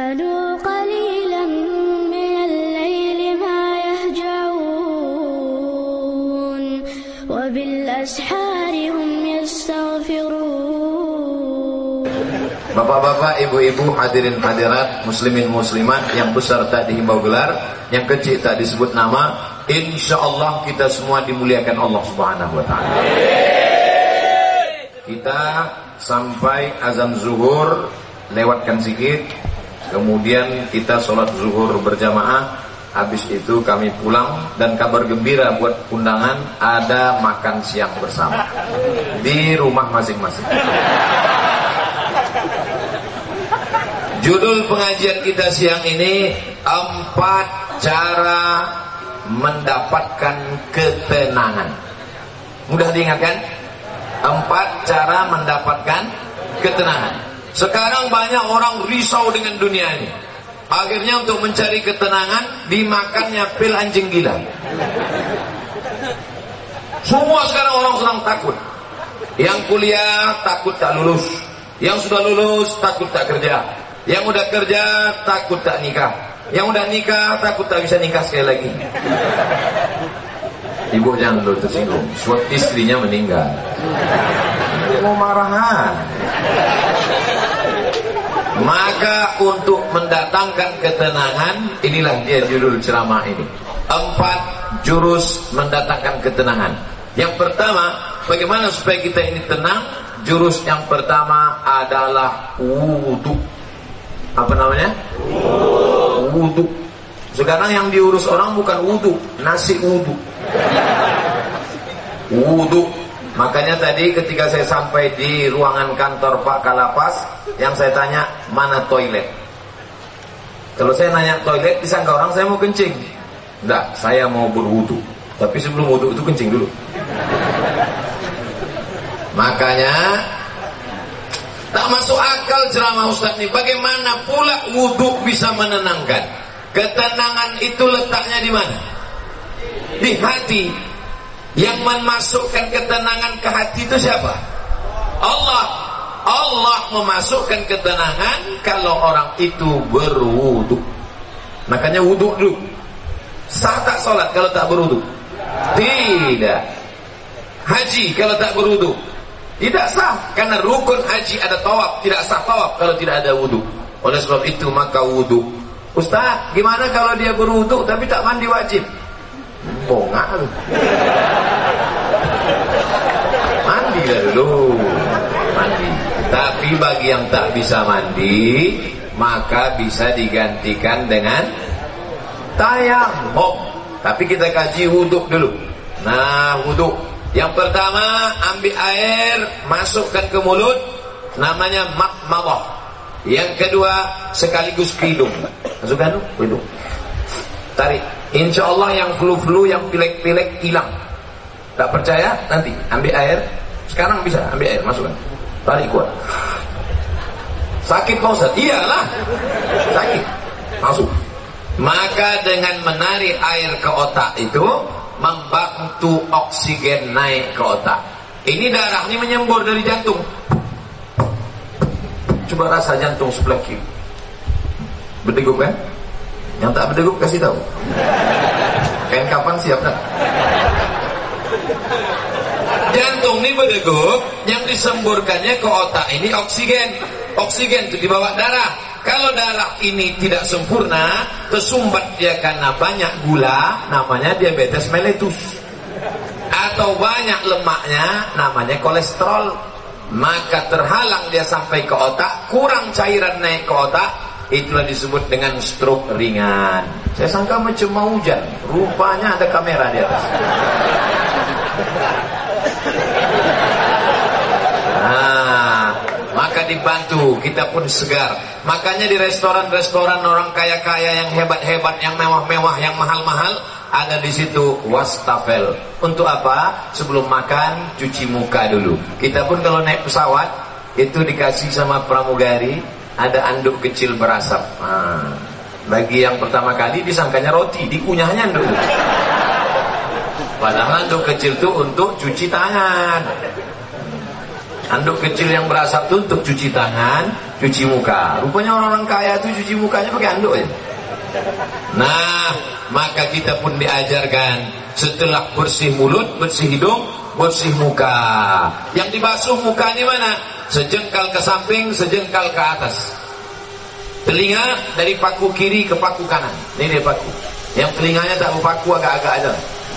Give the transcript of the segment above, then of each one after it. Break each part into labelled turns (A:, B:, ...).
A: كانوا قليلا من الليل ما يهجعون وبالأسحار هم يستغفرون.
B: Bapak-bapak, ibu-ibu, hadirin hadirat, muslimin muslimat yang besar tak dihimbau gelar, yang kecil tak disebut nama, insya Allah kita semua dimuliakan Allah Subhanahu wa ta'ala. Kita sampai azan zuhur, lewatkan sedikit, kemudian kita sholat zuhur berjamaah, habis itu kami pulang, dan kabar gembira buat undangan, ada makan siang bersama di rumah masing-masing. Judul pengajian kita siang ini 4 cara mendapatkan ketenangan. Mudah diingatkan? 4 cara mendapatkan ketenangan. Sekarang banyak orang risau dengan dunia ini. Akhirnya untuk mencari ketenangan dimakannya pil anjing gila. Semua sekarang orang sedang takut. Yang kuliah takut tak lulus, yang sudah lulus takut tak kerja, yang udah kerja takut tak nikah, yang udah nikah takut tak bisa nikah sekali lagi. Ibu jangan dulu tersinggung, sebab istrinya meninggal. Mau marahan. Maka untuk mendatangkan ketenangan, inilah dia judul ceramah ini. 4 jurus mendatangkan ketenangan. Yang pertama, bagaimana supaya kita ini tenang? Jurus yang pertama adalah wudu. Apa namanya? Wudu. Sekarang yang diurus orang bukan wudu, nasi wudu. Wudu. Makanya tadi ketika saya sampai di ruangan kantor Pak Kalapas, yang saya tanya, mana toilet? Kalau saya nanya toilet, disangka orang saya mau kencing. Enggak, saya mau berwudu. Tapi sebelum wudu itu kencing dulu. Makanya tak masuk akal ceramah Ustaz ini. Bagaimana pula wudu bisa menenangkan? Ketenangan itu letaknya di mana? Di hati. Yang memasukkan ketenangan ke hati itu siapa? Allah. Allah memasukkan ketenangan kalau orang itu berwudu. Makanya wudu dulu. Sah tak sholat kalau tak berwudu? Tidak. Haji kalau tak berwudu? Tidak sah, karena rukun haji ada tawaf, tidak sah tawaf kalau tidak ada wudu. Oleh sebab itu maka wudu. Ustaz, gimana kalau dia berwudu tapi tak mandi wajib? Bongak lu. Mandi lah dulu. Mandi. Tapi bagi yang tak bisa mandi, maka bisa digantikan dengan tayammum. Tapi kita kaji wudu dulu. Nah, wudu yang pertama, ambil air, masukkan ke mulut, namanya madmadah. Yang kedua, sekaligus ke hidung. Masukkan ke hidung. Tarik. Insya Allah yang flu-flu, yang pilek-pilek hilang. Tak percaya? Nanti ambil air. Sekarang bisa ambil air, masukkan. Tarik kuat. Sakit Pak Ustaz? Iyalah. Sakit. Masuk. Maka dengan menarik air ke otak itu membantu oksigen naik ke otak. Ini darah ini menyembur dari jantung. Coba rasa jantung sebelah kiri. Berdegup kan? Yang tak berdegup kasih tahu. Kain kapan siap tak? Jantung ini berdegup, yang disemburkannya ke otak ini oksigen. Oksigen itu dibawa darah. Kalau darah ini tidak sempurna, tersumbat dia karena banyak gula, namanya diabetes mellitus. Atau banyak lemaknya, namanya kolesterol. Maka terhalang dia sampai ke otak, kurang cairan naik ke otak, itulah disebut dengan stroke ringan. Saya sangka macam mau hujan, rupanya ada kamera di atas. Maka dibantu, kita pun segar. Makanya di restoran-restoran orang kaya-kaya yang hebat-hebat, yang mewah-mewah, yang mahal-mahal, ada di situ wastafel. Untuk apa? Sebelum makan cuci muka dulu. Kita pun kalau naik pesawat itu dikasih sama pramugari ada anduk kecil berasap. Bagi yang pertama kali disangkanya roti, dikunyahnya dulu. Padahal anduk kecil itu untuk cuci tangan. Anduk kecil yang berasap itu untuk cuci tangan, cuci muka. Rupanya orang-orang kaya itu cuci mukanya pakai anduk ya. Nah, maka kita pun diajarkan setelah bersih mulut, bersih hidung, bersih muka. Yang dibasuh muka ini mana? Sejengkal ke samping, sejengkal ke atas. Telinga dari paku kiri ke paku kanan. Ini dia paku. Yang telinganya tak berpaku, agak-agak aja.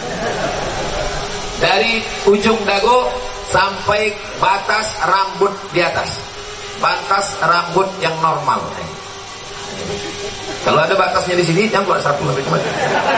B: Dari ujung dagu sampai batas rambut di atas. Batas rambut yang normal. Kalau ada batasnya di sini, jangan buat satu sampai kemana.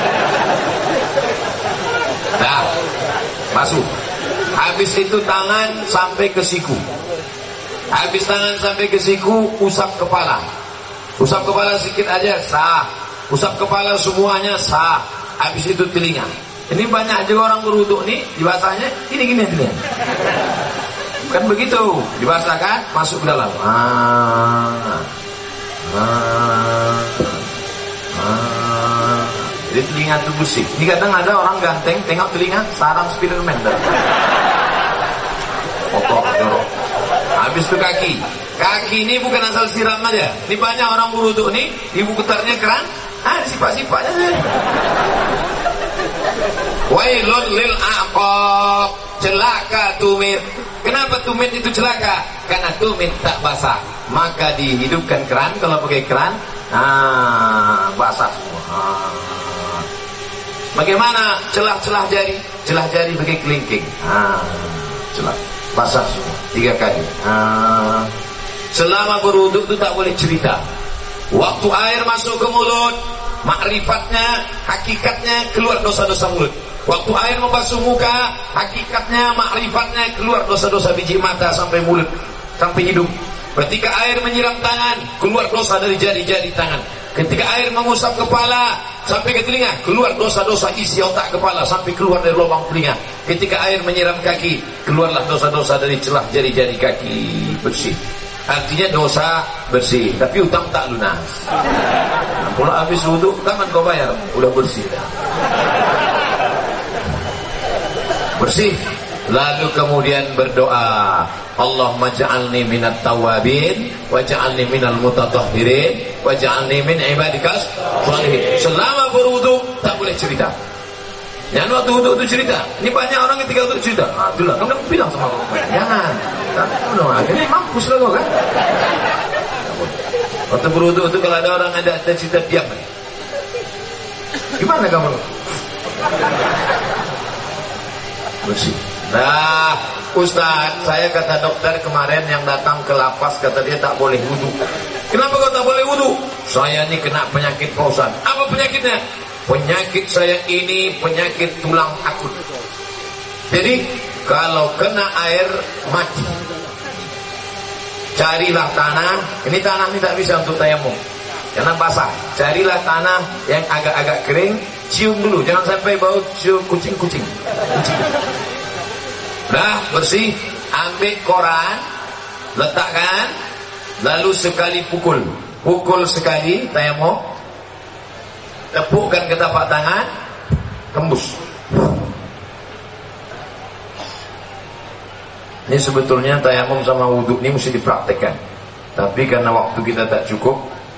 B: Nah, basuh. Habis itu tangan sampai ke siku. Habis tangan sampai ke siku, usap kepala. Usap kepala sedikit aja, sah. Usap kepala semuanya, sah. Habis itu telinga. Ini banyak juga orang berwuduk nih, dibasahnya gini-gini telinga. Kan begitu, dibasahkan, masuk ke dalam. Jadi telinga itu bersih. Ini kadang ada orang ganteng, tengok telinga, sarang Spiderman. Kotor, jorok. Habis itu kaki. Kaki ini bukan asal siram aja. Ini banyak orang berwuduk nih, ibu putarnya keran, disipak-sipaknya. Wailun lil aqab, celaka tumit. Kenapa tumit itu celaka? Karena tumit tak basah. Maka dihidupkan keran. Kalau pakai keran, basah semua. Bagaimana celah-celah jari? Celah jari pakai kelingking. Celah basah semua 3 kali. Selama berwuduk itu tak boleh cerita. Waktu air masuk ke mulut, makrifatnya, hakikatnya keluar dosa-dosa mulut. Waktu air membasuh muka, hakikatnya, makrifatnya keluar dosa-dosa biji mata sampai mulut, sampai hidung. Ketika air menyiram tangan, keluar dosa dari jari-jari tangan. Ketika air mengusap kepala sampai ke telinga, keluar dosa-dosa isi otak kepala sampai keluar dari lubang telinga. Ketika air menyiram kaki, keluarlah dosa-dosa dari celah jari-jari kaki, bersih. Artinya dosa bersih, tapi utang tak lunas. Kalau habis wudhu, kapan kau bayar? Udah bersih. Bersih. Lalu kemudian berdoa, Allahumma ja'alni minat tawabin, wa ja'alni minal mutatahhirin, wa ja'alni min ibadikas sholihin. Selama berwudhu tak boleh cerita. Jangan waktu wudhu itu cerita. Ini banyak orang ketika wudhu cerita. Itulah, kamu bilang sama aku. Jangan. Akhirnya mampus lah kau kan. Waktu berwudhu itu kalau ada orang ada cerita, diam. Gimana kamu? Bersih. Nah, Ustaz, saya kata dokter kemarin yang datang ke lapas, kata dia tak boleh wudhu. Kenapa kau tak boleh wudhu? Saya ini kena penyakit Pak Ustaz. Apa penyakitnya? Penyakit saya ini penyakit tulang akut. Jadi kalau kena air mati, carilah tanah. Ini tanah ini tak bisa untuk tayamum karena basah. Carilah tanah yang agak-agak kering, cium dulu, jangan sampai bau cium kucing-kucing. Dah bersih, ambil koran, letakkan, lalu sekali pukul sekali tayamum, tepukkan ke tapak tangan, tembus. Ini sebetulnya tayamum sama wudhu ini mesti dipraktekkan, tapi karena waktu kita tak cukup,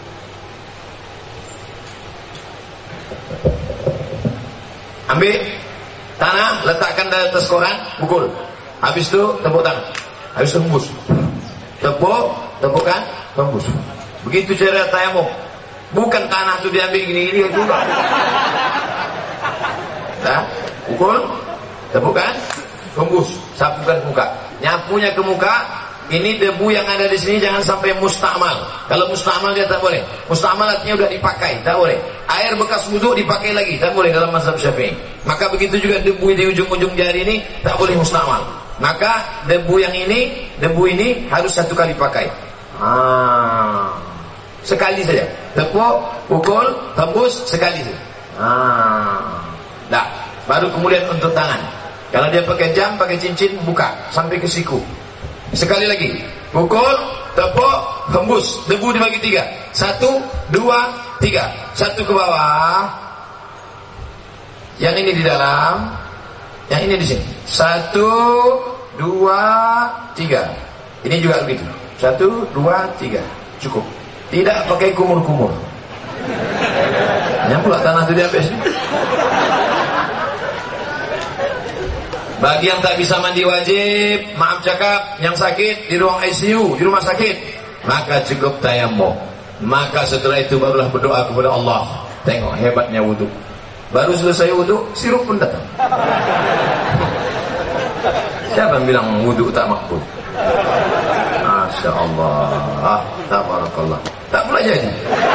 B: ambil tanah, letakkan di atas koran, pukul. Habis itu tepuk tangan, habis itu tembus. Tepukkan, tembus. Begitu cara tayamum. Bukan tanah itu diambil gini-gini juga. Nah, pukul, tepukkan, tembus, sapukan ke muka. Nyapunya ke muka. Ini debu yang ada di sini jangan sampai mustakmal. Kalau mustakmal dia tak boleh. Mustakmal artinya udah dipakai, tak boleh. Air bekas wudhu dipakai lagi, tak boleh dalam mazhab Syafi'i. Maka begitu juga debu di ujung-ujung jari ini tak boleh mustakmal. Maka debu ini harus 1 kali pakai. Sekali saja. Tepuk, pukul, tembus, sekali saja. Dah, baru kemudian untuk tangan. Kalau dia pakai jam, pakai cincin, buka sampai ke siku. Sekali lagi, pukul, tepuk, tembus, debu dibagi 3. 1, 2, 3. 1 ke bawah, yang ini di dalam, yang ini di sini. 1, 2, 3. Ini juga begitu. 1, 2, 3. Cukup. Tidak pakai kumur-kumur. Yang pula tanah itu dihabis. Bagi yang tak bisa mandi wajib, maaf cakap, yang sakit di ruang ICU, di rumah sakit, maka cukup tayammum. Maka setelah itu barulah berdoa kepada Allah. Tengok hebatnya wudhu. Baru selesai wudhu, sirup pun datang. Siapa yang bilang wudhu tak makbul? Masya Allah. Tabarakallah. Tak pula jadi.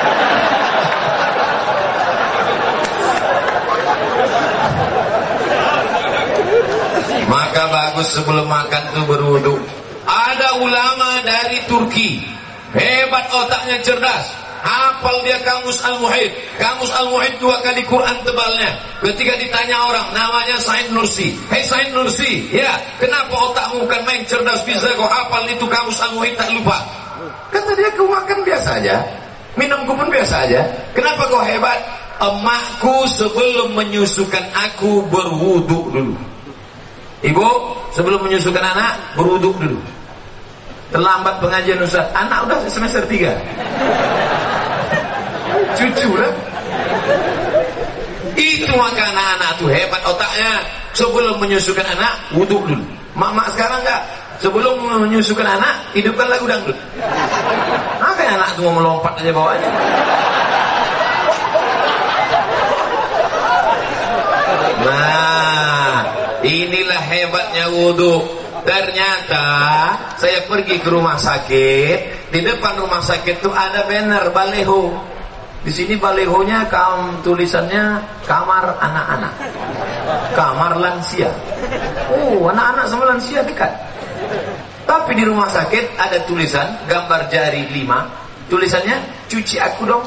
B: Maka bagus sebelum makan tuh berwudhu. Ada ulama dari Turki, hebat otaknya, cerdas, hafal dia kamus Al-Muhit. Kamus Al-Muhit 2 kali Quran tebalnya. Ketika ditanya orang, namanya Said Nursi. Hei Said Nursi, ya kenapa otakmu bukan main cerdas, bisa kau hafal itu kamus Al-Muhit tak lupa? Kata dia, kau makan biasa aja, minumku pun biasa aja. Kenapa kau hebat? Emakku sebelum menyusukan aku berwudhu dulu. Ibu sebelum menyusukan anak berwudhu dulu. Terlambat pengajian Ustaz, anak udah semester 3. Cucu lah. Itu maka anak-anak tuh hebat otaknya. Sebelum menyusukan anak wudhu dulu. Mak-mak sekarang enggak. Sebelum menyusukan anak hidupkan lagu dangdut. Makanya anak tuh mau melompat aja bawahnya. Nah, inilah hebatnya wudhu. Ternyata saya pergi ke rumah sakit. Di depan rumah sakit itu ada banner baleho. Di sini balehonya tulisannya kamar anak-anak, kamar lansia. Oh, anak-anak sama lansia dekat. Tapi di rumah sakit ada tulisan gambar jari 5. Tulisannya cuci aku dong.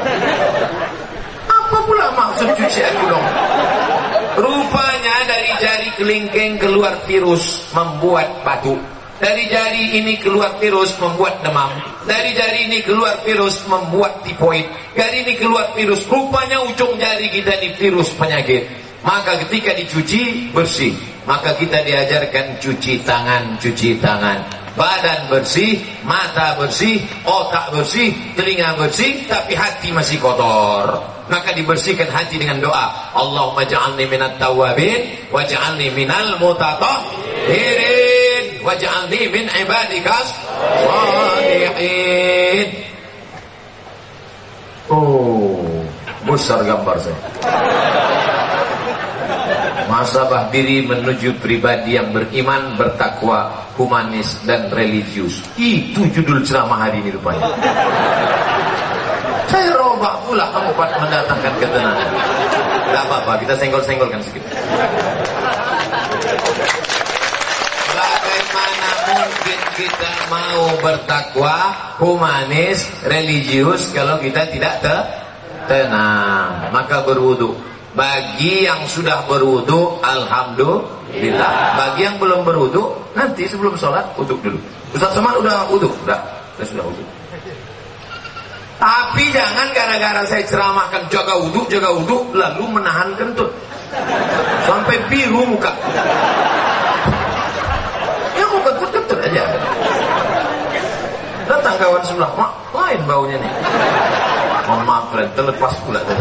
B: Apa pula maksud cuci aku dong? Rupanya dari jari kelingking keluar virus membuat batuk. Dari jari ini keluar virus membuat demam. Dari jari ini keluar virus membuat tifoid. Dari ini keluar virus. Rupanya ujung jari kita ini virus penyakit. Maka ketika dicuci bersih. Maka kita diajarkan cuci tangan, cuci tangan. Badan bersih, mata bersih, otak bersih, telinga bersih, tapi hati masih kotor. Maka dibersihkan hati dengan doa. Allahumma ja'alni minat tawabin, waj'alni minal mutatahhirin, waj'alni min ibadikas shalihin. Oh, besar gambar saya. Muhasabah diri menuju pribadi yang beriman, bertakwa, humanis dan religius. Itu judul ceramah hari ini rupanya. Saya robah pula tempat mendatangkan ketenangan. Tidak apa-apa, kita senggol-senggolkan sedikit. Bagaimana mungkin kita mau bertakwa, humanis, religius kalau kita tidak tenang? Maka berwudu. Bagi yang sudah berwudu, alhamdulillah. Bagi yang belum berwudu, nanti sebelum sholat wudu dulu. Ustaz Somad udah wudu? Udah sudah wudu. Tapi jangan gara-gara saya ceramahkan jaga wudu, lalu menahan kentut sampai biru muka. Ya mau kentut aja. Datang kawan sebelah, mak, lain baunya nih. Mohon maaf, friend, terlepas pula tadi.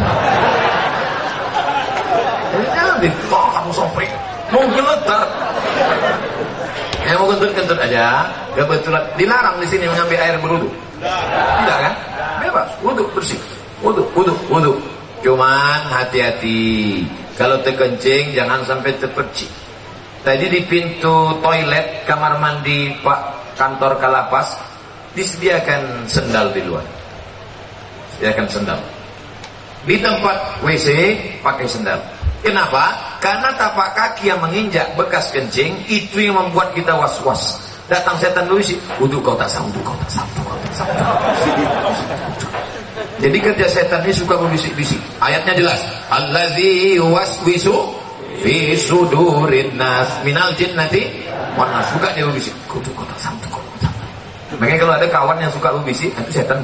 B: Jangan ditolak sampai mau geletar. Ya mau kentut aja. Kebetulan dilarang di sini mengambil air berwudu. Tidak kan? Bebas, wudu bersih. Wudu. Cuman hati-hati. Kalau terkencing jangan sampai terpercik. Tadi di pintu toilet kamar mandi Pak kantor Kalapas disediakan sendal di luar. Sediakan sendal. Di tempat WC pakai sendal. Kenapa? Karena tapak kaki yang menginjak bekas kencing itu yang membuat kita was-was. Datang setan dulu sih, wudu kau tak sah. Jadi kerja setan ini suka berbisik-bisik. Ayatnya jelas. Allazi waswisu fi sudurin nas minal jinnati wan nas. Suka dia berbisik. Wudu kau tak sah. Makanya kalau ada kawan yang suka berbisik, itu setan.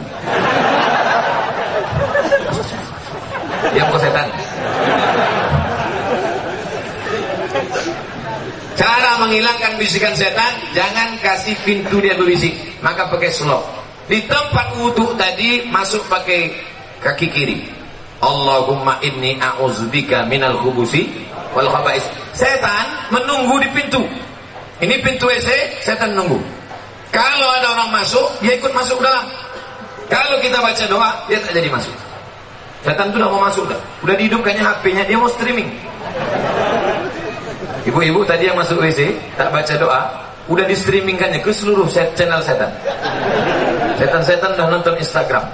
B: Yang kau setan. Cara menghilangkan bisikan setan, jangan kasih pintu dia berbisik, maka pakai slot. Di tempat wudhu tadi masuk pakai kaki kiri. Allahumma inni a'udzubika minal khubusi wal khaba'is. Setan menunggu di pintu. Ini pintu WC, setan nunggu. Kalau ada orang masuk, dia ikut masuk dalam. Kalau kita baca doa, dia tak jadi masuk. Setan itu udah mau masuk dah. Udah dihidupkannya HP-nya, dia mau streaming. Ibu-ibu tadi yang masuk WC tak baca doa, udah di streamingkannya ke seluruh channel setan. Setan-setan udah nonton Instagram.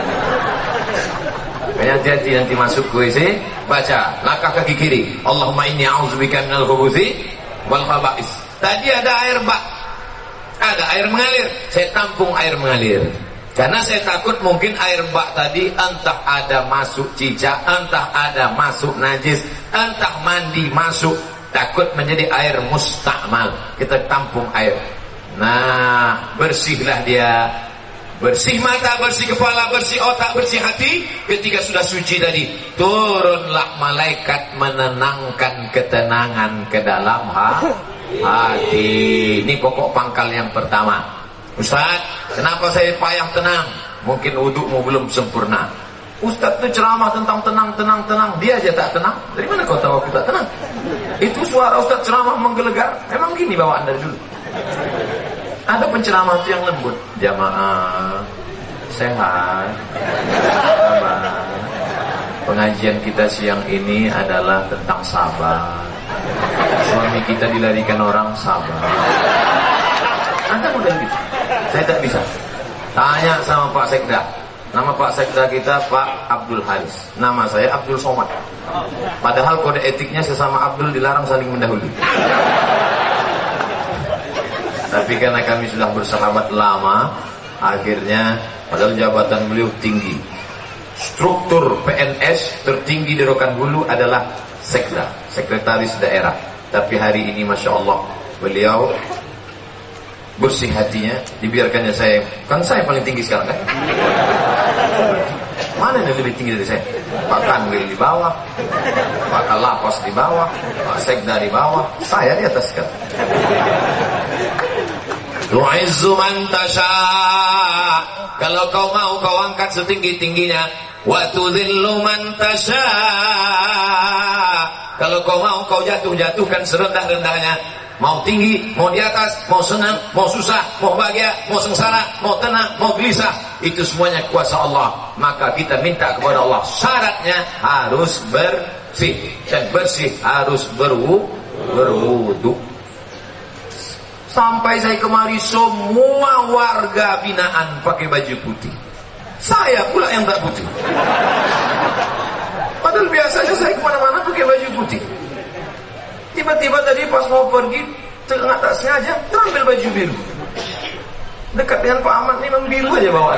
B: Hati-hati nanti masuk ke WC, baca langkah kaki kiri. Allahumma inni a'udzubika minal khubuthi wal khaba'is. Tadi ada air bak, ada air mengalir. Saya tampung air mengalir. Karena saya takut mungkin air bak tadi entah ada masuk cicak, entah ada masuk najis, entah mandi masuk. Takut menjadi air mustakmal. Kita tampung air. Nah, bersihlah dia. Bersih mata, bersih kepala, bersih otak, bersih hati. Ketika sudah suci tadi, turunlah malaikat menenangkan ketenangan ke dalam hati. Ini pokok pangkal yang pertama. Ustaz, kenapa saya payah tenang? Mungkin wudukmu belum sempurna. Ustaz itu ceramah tentang tenang. Dia aja tak tenang. Dari mana kau tahu aku tak tenang? Itu suara Ustaz ceramah menggelegar. Memang gini bawaan dari dulu. Ada penceramah itu yang lembut. Jamaah sehat, sabar. Pengajian kita siang ini adalah tentang sabar. Suami kita dilarikan orang, sabar. Anda model gitu. Saya tak bisa. Tanya sama Pak Sekda. Nama Pak Sekda kita Pak Abdul Haris. Nama saya Abdul Somad. Padahal kode etiknya sesama Abdul dilarang saling mendahului. Tapi karena kami sudah bersahabat lama, akhirnya padahal jabatan beliau tinggi. Struktur PNS tertinggi di Rokan Hulu adalah Sekda, Sekretaris Daerah. Tapi hari ini Masya Allah, beliau bersih hatinya, dibiarkannya saya. Kan saya paling tinggi sekarang kan? Mana yang lebih tinggi dari saya? Pak Kanwil di bawah, Pak Kalapas di bawah, Pak Sekda di bawah, saya di atas kan. Tu'izzu man tasha. Kalau kau mau kau angkat setinggi-tingginya. Wa tudhillu man tasha. Kalau kau mau kau jatuhkan serendah-rendahnya. Mau tinggi, mau di atas, mau senang, mau susah, mau bahagia, mau sengsara, mau tenang, mau gelisah, itu semuanya kuasa Allah. Maka kita minta kepada Allah, syaratnya harus bersih, dan bersih harus berwudu. Sampai saya kemari semua warga binaan pakai baju putih. Saya pula yang tak putih. Padahal biasanya saya kemana-mana pakai baju putih. Tiba-tiba tadi pas mau pergi, tengah tak sengaja terambil baju biru. Dekat dengan Pak Ahmad ini memang biru aja bawaan.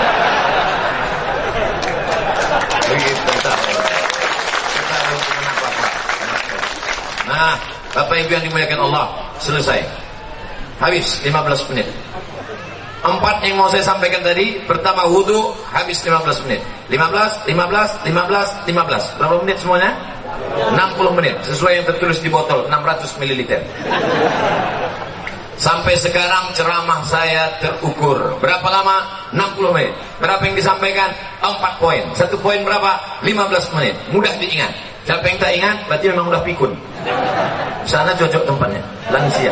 B: Begitu. Nah, Bapak Ibu yang dimuliakan Allah, selesai. Habis 15 menit. 4 yang mau saya sampaikan tadi. Pertama wudu, habis 15 menit. 15. Berapa menit semuanya? 60 menit. Sesuai yang tertulis di botol, 600 ml. Sampai sekarang ceramah saya terukur. Berapa lama? 60 menit. Berapa yang disampaikan? 4 poin. 1 poin berapa? 15 menit. Mudah diingat. Siapa yang tak ingat, berarti memang udah pikun. Sana cocok tempatnya, lansia.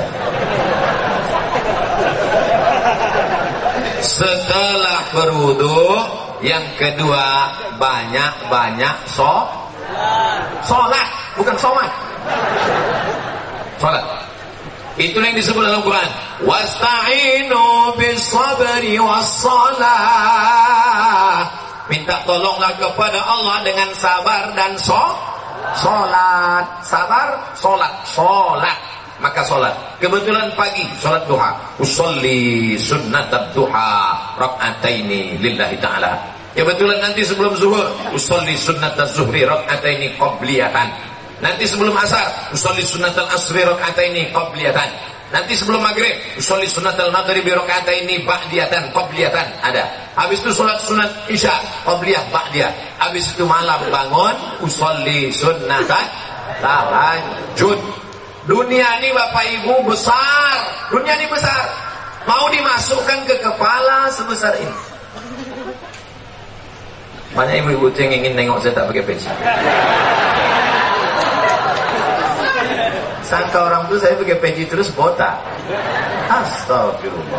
B: Setelah berwudu, yang kedua banyak-banyak sholat, bukan sholat. Sholat. Itu yang disebut dalam Quran. Wasta'inu bis-sabri was-salah. Minta tolonglah kepada Allah dengan sabar dan sholat. Sabar, sholat. Maka sholat. Kebetulan pagi sholat duha. Usolli sunnatat duha rak'ataini lillahi ta'ala. Kebetulan nanti sebelum zuhur usolli sunnatat zuhri rak'ataini qabliyatan. Nanti sebelum asar usolli sunnatal asri rak'ataini qabliyatan. Nanti sebelum maghrib usolli sunnatal maghribi rak'ataini ba'diyatan qabliyatan. Ada. Habis itu sholat sunat isya qabliyah ba'diyah. Habis itu malam bangun usolli sunnatat tahajud. Dunia ini Bapak Ibu besar. Dunia ini besar. Mau dimasukkan ke kepala sebesar ini. Banyak ibu-ibu yang ingin nengok saya tak pakai peci. Sangka orang tuh saya pakai peci terus botak. Astagfirullah.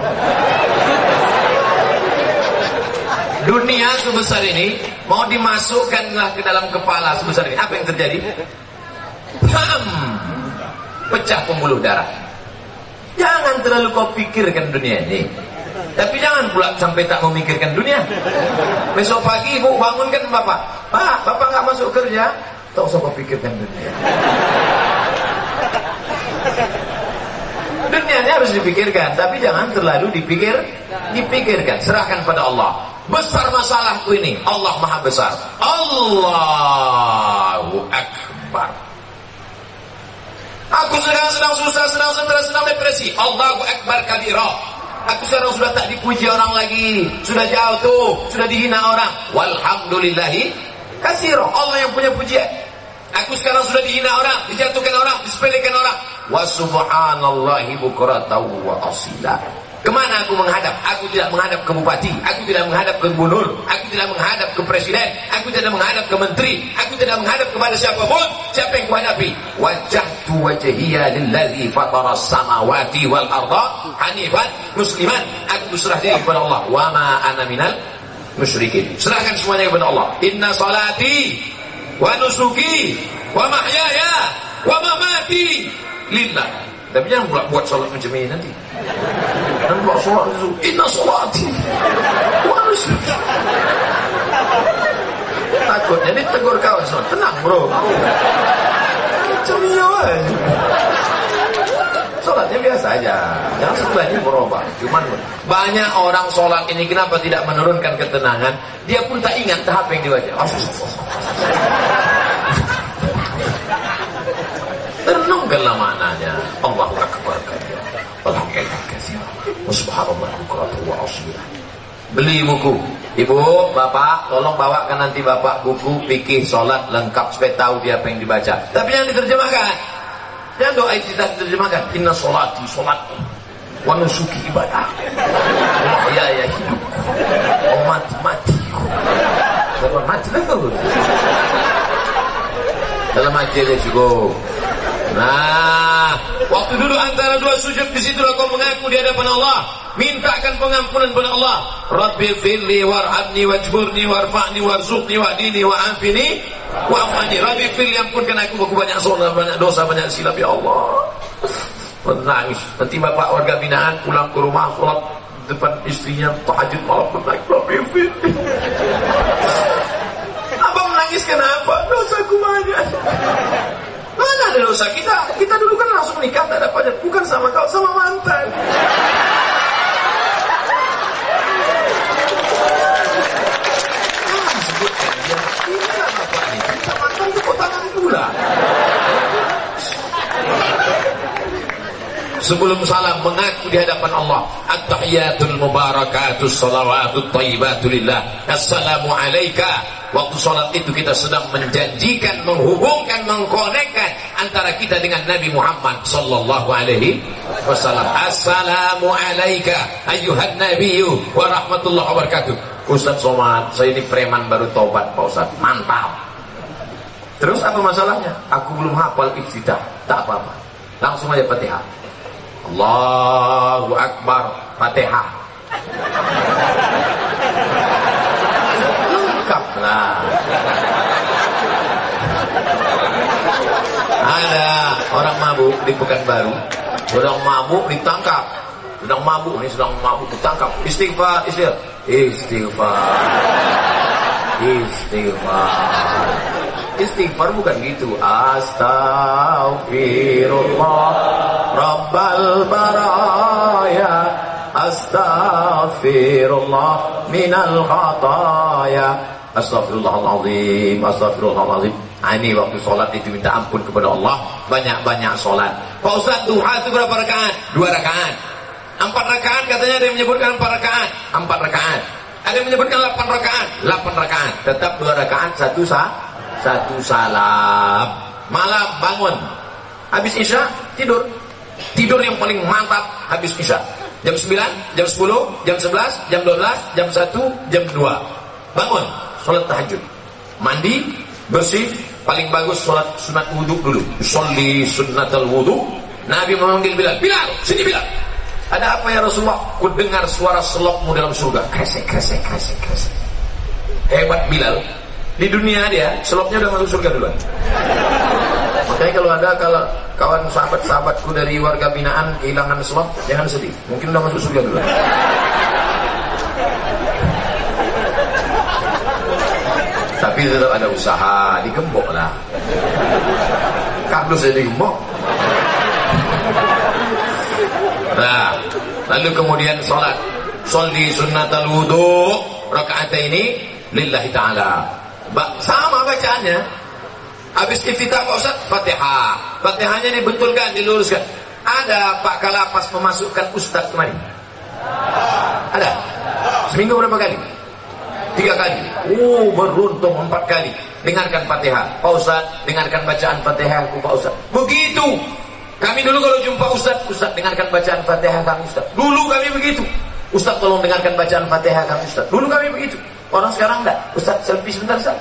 B: Dunia sebesar ini mau dimasukkanlah ke dalam kepala sebesar ini. Apa yang terjadi? Pecah pembuluh darah. Jangan terlalu kau pikirkan dunia ini. Tapi jangan pula sampai tak memikirkan dunia. Besok pagi ibu bangunkan bapak. Pak, bapak nggak masuk kerja. Tak usah kau pikirkan dunia. Dunia ini harus dipikirkan, tapi jangan terlalu dipikirkan. Serahkan pada Allah. Besar masalahku ini. Allah Maha Besar. Allahu Akbar. Aku sedang susah, sedang stres, sedang depresi. Allahu Akbar kabira. Aku sekarang sudah tak dipuji orang lagi. Sudah jauh tuh, sudah dihina orang. Walhamdulillahi katsira. Allah yang punya pujian. Aku sekarang sudah dihina orang, dijatuhkan orang, disepelekan orang. Wa subhanallahi bukratan wa asila. Kemana aku menghadap? Aku tidak menghadap ke bupati, aku tidak menghadap ke gubernur, aku tidak menghadap ke presiden, aku tidak menghadap ke menteri, aku tidak menghadap kepada siapapun. Siapa yang kuhadapi? Wajjahtu wajhiya lillazi fatara samawati wal arda hanifan musliman. Aku berserah diri kepada Allah. Wa ma ana minal musyrikin. Serahkan semuanya kepada Allah. Inna salati wa nusuki wa mahyaya wa mamati lillah. Tapi jangan pula buat salat macam ini nanti. Dan buat salat itu inna salati wa nusuki. Takutnya ditegur kawan. Tenang bro. Macam ni aja. Salatnya biasa aja. Jangan sebelahnya berubah. Cuman banyak orang salat ini kenapa tidak menurunkan ketenangan? Dia pun tak ingat tahap yang dibaca. Renungkanlah maknanya. Allahu Akbar kabira. Alhamdulillah katsira. Subhanallah bukratan wa asila. Beli buku. Ibu, bapak, tolong bawakan nanti bapak buku fikih salat lengkap supaya tahu dia apa yang dibaca. Tapi yang diterjemahkan. Jangan doa itu tidak diterjemahkan. Inna salati salatku wa nusuki ibadah. Ya hidup. Oh matiku. Kalau mati lah kau. Dalam hati dia cukup. Nah, waktu duduk antara dua sujud, disitulah kau mengaku di hadapan Allah, mintakan pengampunan kepada Allah. Rabbi firli warhamni wajburni warfa'ni warzuqni wahdini wa'afini wa'afani. Rabbi firli, ampunkan aku banyak salah, banyak dosa, banyak silap ya Allah. Menangis. Nanti bapak warga binaan pulang ke rumah, sholat depan istrinya, tahajud malam menangis. Rabbi firli. Abang menangis kenapa? Dosaku banyak. Mana ada dosa kita? Kita dulu kan langsung nikah, tak ada pajak. Bukan sama kau, sama mantan. Disebutkan dia, inilah bapak ini. Kita mantan itu kotangan pula. Sebelum salam mengaku di hadapan Allah. At-tahiyatul mubarakatus salawatut thayyibatu lillah. Assalamu alayka. Waktu salat itu kita sedang menjanjikan, menghubungkan, mengkonekkan antara kita dengan Nabi Muhammad sallallahu alaihi wasallam. Assalamu alayka ayyuhan nabiyyu wa rahmatullahi wa barakatuh. Ustaz Somad, saya ini preman baru taubat Pak Ustaz. Mantap. Terus apa masalahnya? Aku belum hafal iftitah. Tak apa-apa. Langsung aja Fatihah. Allahu Akbar, Fatihah. Lengkaplah. Ada orang mabuk di Pekanbaru, sedang mabuk ditangkap. Sedang mabuk ditangkap. Istighfar, Istighfar bukan gitu. Astaghfirullah Rabbal baraya, astaghfirullah minal khataya, astaghfirullahaladzim, astaghfirullahaladzim. Ini waktu sholat itu minta ampun kepada Allah. Banyak-banyak sholat. Pak Ustaz, duha itu berapa rakaat? 2 rakaat. 4 rakaat katanya, ada yang menyebutkan 4 rakaat. 4 rakaat. Ada yang menyebutkan 8 rakaat. 8 rakaat. Tetap 2 rakaat, satu salam. Malam bangun habis isya tidur yang paling mantap habis isya. Jam 9, jam 10, jam 11, jam 12, jam 1, jam 2 bangun, sholat tahajud, mandi, bersih, paling bagus sholat sunat wudhu dulu, sholli sunnatal wudhu. Nabi memanggil Bilal, Bilal, sini Bilal. Ada apa ya Rasulullah? Ku dengar suara selokmu dalam surga, kresek. Hebat Bilal. Di dunia dia, seloknya udah masuk surga duluan. Makanya kalau ada kawan sahabatku dari warga binaan kehilangan selok, jangan sedih. Mungkin udah masuk surga duluan. Tapi tetap ada usaha, digembok lah. Kardus jadi digembok. Nah, lalu kemudian sholat, sholli sunnatal wudhu, rakaat ini lillahi ta'ala. Sama bacaannya. Habis iftitah Pak Ustaz, Fatihah. Fatihahnya dibetulkan, diluruskan. Ada Pak Kalapas memasukkan Ustaz kemarin? Ada? Seminggu berapa kali? 3 kali. Beruntung 4 kali. Dengarkan Fatihah. Pak Ustaz, dengarkan bacaan Fatihah Pak Ustaz. Begitu. Kami dulu kalau jumpa Ustaz dengarkan bacaan Fatihah kami Ustaz. Dulu kami begitu. Ustaz tolong dengarkan bacaan Fatihah kami Ustaz. Dulu kami begitu. Orang sekarang enggak. Ustaz selfie sebentar Ustaz.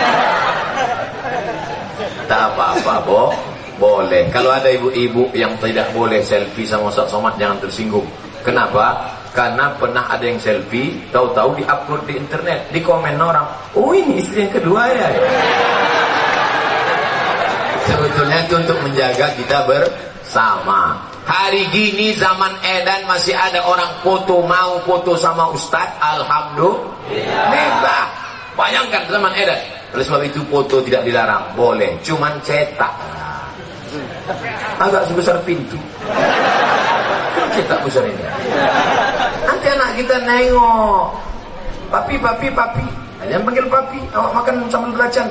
B: Tak apa-apa, boleh. Kalau ada ibu-ibu yang tidak boleh selfie sama Ustaz Somad, jangan tersinggung. Kenapa? Karena pernah ada yang selfie, tahu-tahu di-upload di internet, di komen orang, oh ini istri yang kedua ya. Sebetulnya itu untuk menjaga kita bersama. Hari gini zaman edan masih ada orang mau foto sama Ustadz. Alhamdulillah. Bayangkan zaman edan. Oleh sebab itu foto tidak dilarang, boleh, cuman cetak agak sebesar pintu. Cetak besar ini. Nanti anak kita nengok, papi. Jangan panggil papi, awak makan sambil belacan.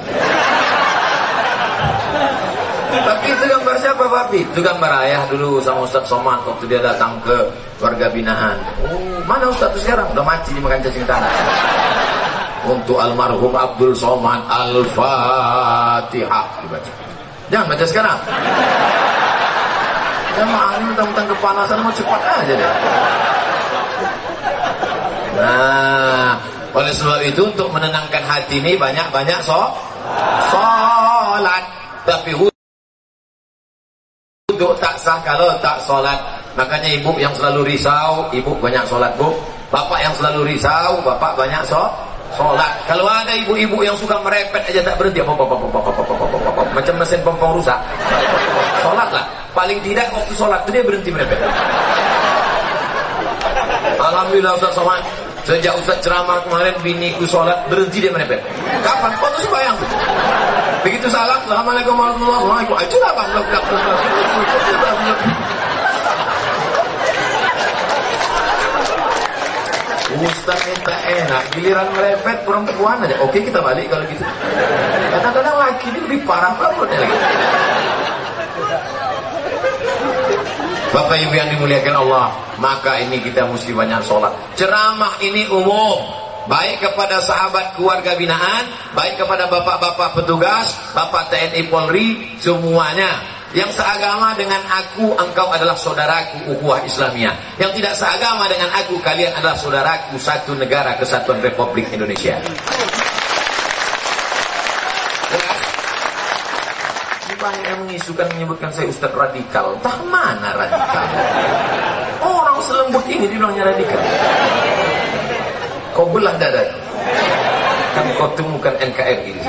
B: Tapi itu gambar siapa papi? Itu gambar ayah dulu sama Ustaz Somad waktu dia datang ke warga binaan. Mana Ustaz itu sekarang? Udah mati dimakan cacing tanah. Untuk almarhum Abdul Somad Al-Fatihah dibaca. Jangan baca sekarang. Jamaah ini tentang kepanasan mau cepat aja deh. Nah, oleh sebab itu untuk menenangkan hati ini banyak-banyak sholat. Tapi wudhu tak sah kalau tak sholat. Makanya ibu yang selalu risau, ibu banyak sholat bu. Bapak yang selalu risau, bapak banyak sholat. Kalau ada ibu-ibu yang suka merepet aja tak berhenti, macam mesin pompong rusak. Sholatlah. Paling tidak waktu sholat itu dia berhenti merepet. Alhamdulillah Ustaz Somad, sejak Ustaz ceramah kemarin biniku sholat berhenti dia merepet. Kapan? Waktu sembahyang. Begitu salam, Assalamualaikum warahmatullahi wabarakatuh. Itu lah bang. Ustaz minta enak, giliran merepet perempuan aja. Oke kita balik kalau gitu. Kadang-kadang laki ini lebih parah banget ya. Bapak Ibu yang dimuliakan Allah, maka ini kita mesti banyak sholat. Ceramah ini umum, baik kepada sahabat keluarga binaan, baik kepada bapak-bapak petugas, bapak TNI Polri, semuanya. Yang seagama dengan aku, engkau adalah saudaraku, ukhuwah Islamiyah. Yang tidak seagama dengan aku, kalian adalah saudaraku, satu negara kesatuan Republik Indonesia. Banyak yang mengisukan menyebutkan saya Ustaz radikal. Entah mana radikal. Orang selembut ini dibilangnya radikal. Kau belah dada. Kan kau temukan NKRI.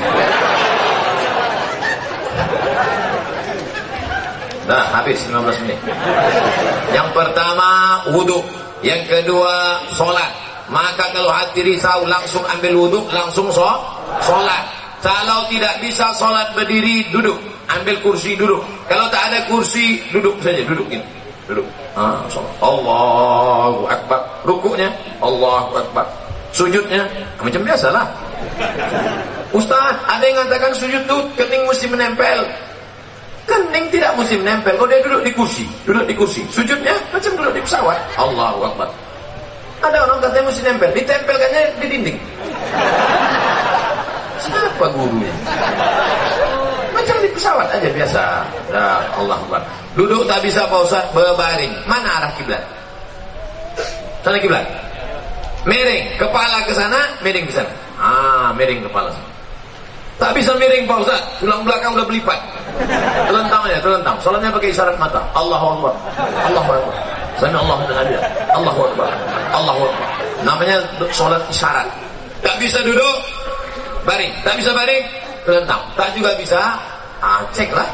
B: Nah, habis 15 menit. Yang pertama wudhu, yang kedua sholat. Maka kalau hati risau langsung ambil wudhu, langsung sholat. Kalau tidak bisa sholat berdiri, duduk. Ambil kursi, duduk. Kalau tak ada kursi, duduk saja, duduk ini. Duduk. Allahu Akbar. Rukuknya Allahu Akbar. Sujudnya macam biasalah. Ustaz, ada yang mengatakan sujud tuh kening mesti menempel. Kening tidak mesti menempel. Kalau dia duduk di kursi, duduk di kursi. Sujudnya macam duduk di pesawat. Allahu Akbar. Ada orang katanya mesti nempel, ditempelkannya di dinding. Siapa gurunya? Macam di pesawat aja biasa. Ya Allah Akbar. Duduk tak bisa Pak Ustaz, berbaring. Mana arah kiblat? Sana kiblat. Miring, kepala ke sana, miring ke sana. Miring kepala sana. Tak bisa miring Pak Ustaz, tulang belakang udah belipat. Telentang aja, telentang. Salatnya pakai isyarat mata. Allahu Akbar. Allahu Akbar. Sami Allahu liman hamidah. Allahu Akbar. Allahu Akbar. Namanya salat isyarat. Tak bisa duduk, baring. Tak bisa baring, telentang. Tak juga bisa, cek lah.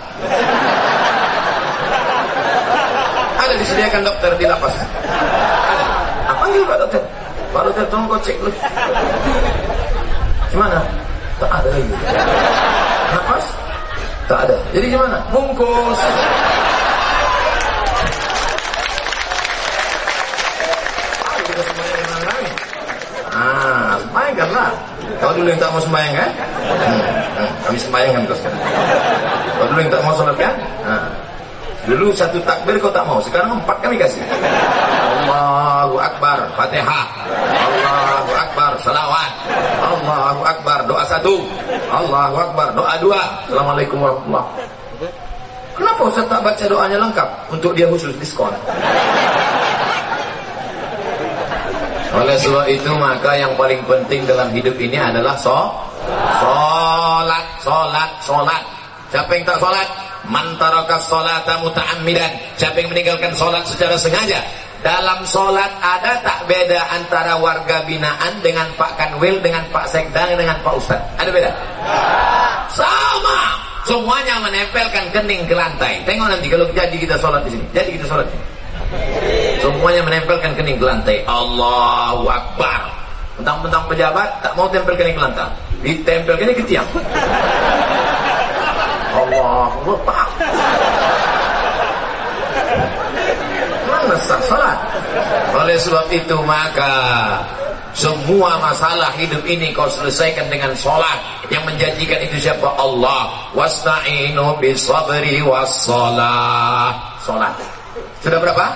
B: Ada disediakan dokter di lapas. Ada. Panggil Pak dokter. Pak dokter tolong kau cek lu. Gimana? Tak ada lagi. Nafas? Tak ada. Jadi gimana? Bungkus. Kita sembahyang dengan lain. Sembahyang lah. Kau dulu yang tak mau sembahyang kan? Kami sembahyang kan kau sekarang. Kau dulu yang tak mau sholat kan? Dulu satu takbir kau tak mau. Sekarang 4 kami kasih. Allahu Akbar, Fatihah. Allahu Akbar, salawat. Allahu Akbar, doa 1. Allahu Akbar, doa 2. Assalamualaikum warahmatullahi. Kenapa Ustaz tak baca doanya lengkap? Untuk dia khusus diskon. Oleh sebab itu maka yang paling penting dalam hidup ini adalah sholat. Siapa yang tak sholat? Man taraka sholata muta'ammidan. Siapa yang meninggalkan sholat secara sengaja? Dalam sholat ada tak beda antara warga binaan dengan Pak Kanwil, dengan Pak Sekda, dengan Pak Ustad? Ada beda? Sama. Semuanya menempelkan kening ke lantai. Tengok nanti kalau jadi kita sholat di sini. Jadi kita sholat di sini. Semuanya menempelkan kening ke lantai. Allahu Akbar. Mentang-mentang pejabat tak mau tempel kening ke lantai. Ditempel kening ke tiang. Allahu Akbar. Mana sah salat? Oleh sebab itu maka semua masalah hidup ini kau selesaikan dengan sholat. Yang menjanjikan itu siapa? Allah. Wasta'inu bisabri wassalah. Sholat. Sudah berapa?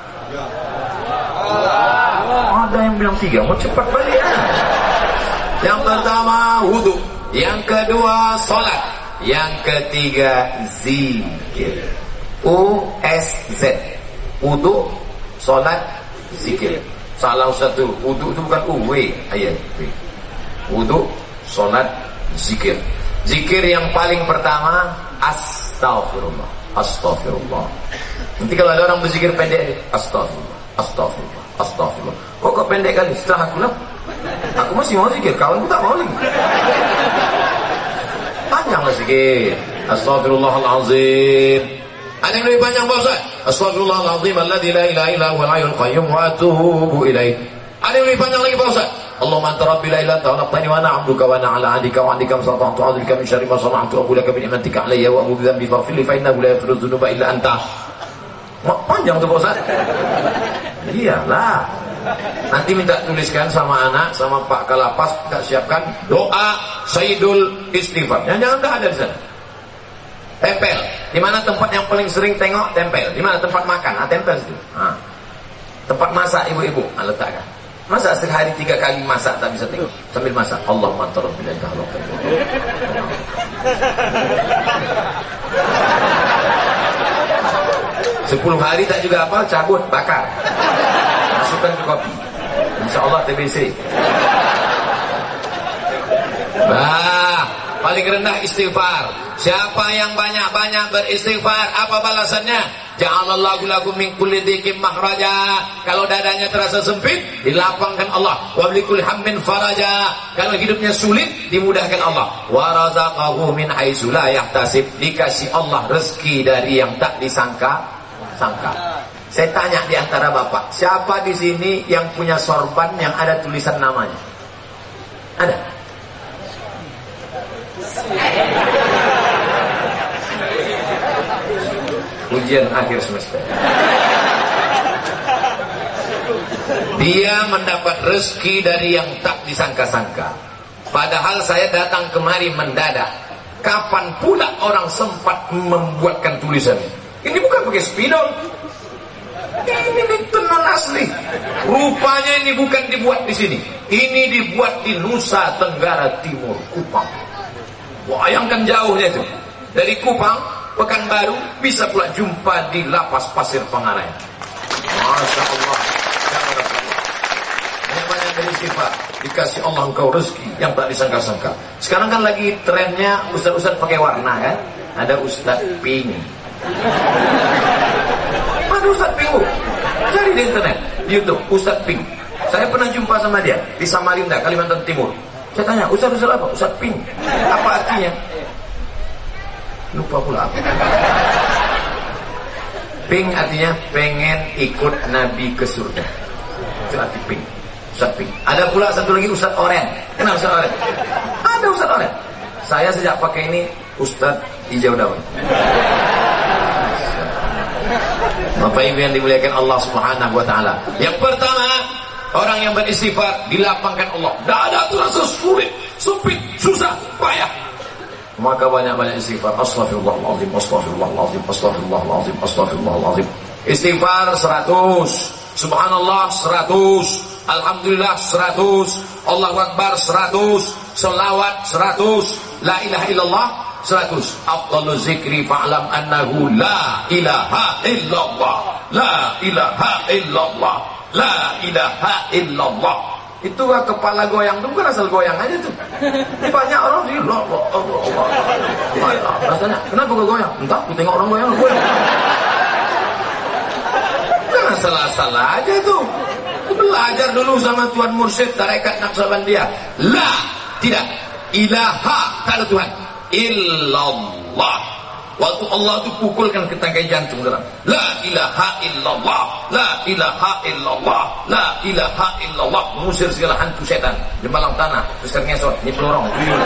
B: Ada yang bilang 3. Mau cepat balik ya. Yang pertama wudu. Yang kedua sholat. Yang ketiga zikir. USZ. Wudu, sholat, zikir. Salah satu. Wudu itu bukan UW. Ayat. Wudu, sholat, zikir. Zikir yang paling pertama astaghfirullah. Astaghfirullah. Nanti kalau ada orang berzikir pendek, astaghfirullah, astaghfirullah, astaghfirullah. Kok pendek kali? Setelah aku lah. Aku masih mau zikir, kawanku tak mau lagi. Panjanglah zikir. Astaghfirullahalazim. Ada yang lebih panjang Pak Ustaz? Astaghfirullahalazim alladzi la ilaha illa huwal hayyul qayyum wa atubu ilaih. Ada yang lebih panjang lagi Pak Ustaz? Allahumma anta rabbi la ilaha illa anta khalaqtani wa ana 'abduka wa ana 'ala 'ahdika wa 'ahdika masata'tu a'udzubika min syarri ma sana'tu wa a'udzu bika min ni'matika 'alayya wa a'udzu bika faghfir li fa innahu la yaghfiru dzunuba illa anta. Panjang tuh Pak Ustaz. Iyalah. Nanti minta tuliskan sama anak, sama Pak Kalapas, kita siapkan doa Sayyidul Istighfar. Jangan tak ada di sana. Tempel. Di mana tempat yang paling sering tengok? Tempel. Di mana tempat makan? Tempel situ. Tempat masak ibu-ibu, letakkan. Masa sehari 3 kali masak tak bisa tengok? Sambil masak. Allahumma anta rabbi la ilaha illa anta. 10 hari tak juga apa, cabut, bakar. Masukkan ke kopi. InsyaAllah TBC. Paling rendah istighfar. Siapa yang banyak-banyak beristighfar, apa balasannya? Ja'alallahu lakum min kulli dhiqin makhraja. Kalau dadanya terasa sempit, dilapangkan Allah. Wa bikulli hammin faraja. Kalau hidupnya sulit, dimudahkan Allah. Wa razaqahu min haitsu la yahtasib. Dikasih Allah rezeki dari yang tak disangka. Saya tanya di antara bapak, siapa di sini yang punya sorban yang ada tulisan namanya? Ada? Ujian akhir semester. Dia mendapat rezeki dari yang tak disangka-sangka. Padahal saya datang kemari mendadak. Kapan pula orang sempat membuatkan tulisan ini? Ini bukan pakai spidol. Ini tenan asli. Rupanya ini bukan dibuat di sini. Ini dibuat di Nusa Tenggara Timur, Kupang. Bayangkan jauhnya itu. Dari Kupang, Pekanbaru, bisa pula jumpa di Lapas Pasir Pengarayan. Masya Allah. Banyak beristighfar, dikasih Allah engkau rezeki yang tak disangka-sangka. Sekarang kan lagi trennya ustaz-ustaz pakai warna kan? Ada Ustaz Pink. Ada Ustaz Pink. Cari di internet, di YouTube, Ustaz Pink. Saya pernah jumpa sama dia di Samarinda, Kalimantan Timur. Saya tanya, Ustaz apa? Ustaz Pink. Apa artinya? Lupa pula apa. Pink artinya pengen ikut Nabi ke surga. Itu arti Pink. Ustaz Pink. Ada pula satu lagi Ustaz Oren. Kenal Ustaz Oren? Ada Ustaz Oren. Saya sejak pakai ini Ustaz Hijau Daun. Bapak Ibu yang dimuliakan Allah Subhanahu wa taala. Yang pertama, orang yang beristighfar dilapangkan Allah. Tidak ada terasa sulit, sempit, susah, payah. Maka banyak-banyak istighfar. Astaghfirullahaladzim, astaghfirullahaladzim, astaghfirullahaladzim, astaghfirullahaladzim. Istighfar 100, subhanallah 100, alhamdulillah 100, Allahu Akbar 100, selawat 100, la ilaha illallah 100. Afdalu zikri fa'lam annahu la ilaha illallah, la ilaha illallah, la ilaha illallah. Itu kepala goyang, itu bukan asal goyang aja tuh. Banyak orang sih, Allah. Rasanya, kenapa gue goyang? Entah, gue tengok orang goyang. Bukan asal-asal aja tuh. Belajar dulu sama Tuan Mursyid Tarekat Naqsabandiyah. La, tidak. Ilaha, tak ada Tuhan. Illallah. Waktu Allah itu pukulkan ke tangkai jantung dalam. La ilaha illallah, la ilaha illallah, la ilaha illallah. Mengusir segala hantu setan di malam tanah. Terus ngesot, ini pelorong.